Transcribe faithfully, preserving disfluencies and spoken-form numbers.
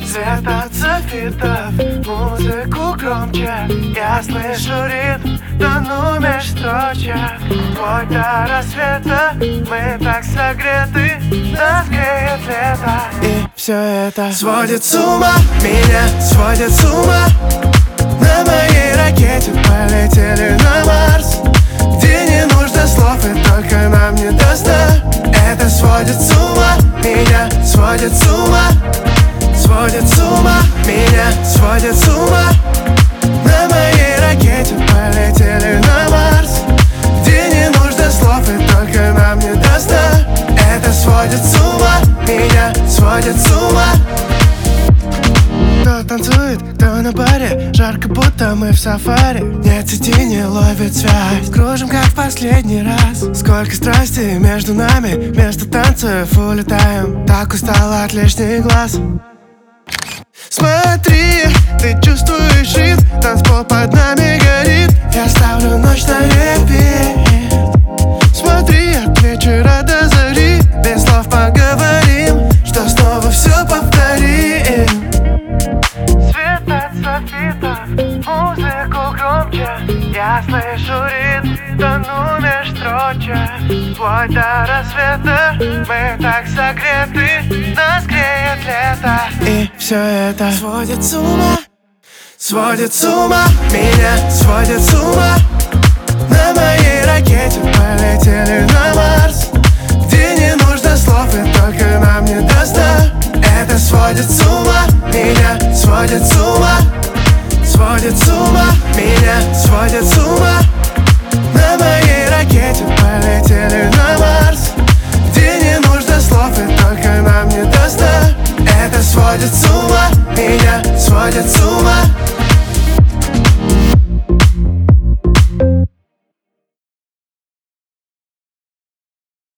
Свет от софитов, музыку громче. Я слышу ритм, тону меж строчек. Вплоть до рассвета мы так согреты, нас греет лето. И все это сводит с ума, меня сводит с ума. На моей ракете полетели на Марс, где не нужно слов и только нам не до сна. Это сводит с ума, меня сводит с ума. Сводит с ума, меня сводит с ума. На моей ракете полетели на Марс, где не нужно слов и только нам не до сна. Это сводит с ума, меня сводит с ума. Кто танцует, кто на баре, жарко, будто мы в сафари. Нет сети, не ловит связь, кружим, как в последний раз. Сколько страсти между нами, вместо танцев улетаем. Так устала от лишних глаз. Смотри, ты чувствуешь ритм, танцпол под нами горит. Я ставлю ночь на репит. Смотри, от вечера до зари, без слов поговорим, что снова все повторим. Свет от софитов, музыку громче. Я слышу ритм, тону меж строчек. Вплоть до рассвета мы так согреты, нас греет лето. И все это сводит с ума, сводит с ума, меня сводит с ума. На моей ракете полетели на Марс, где не нужно слов и только нам не до сна. Это сводит с ума, меня сводит с ума. Сводит с ума, меня сводит с ума. На моей ракете полетели на Марс, где не нужно слов и только нам не до сна. Это сводит с ума, меня сводит с ума.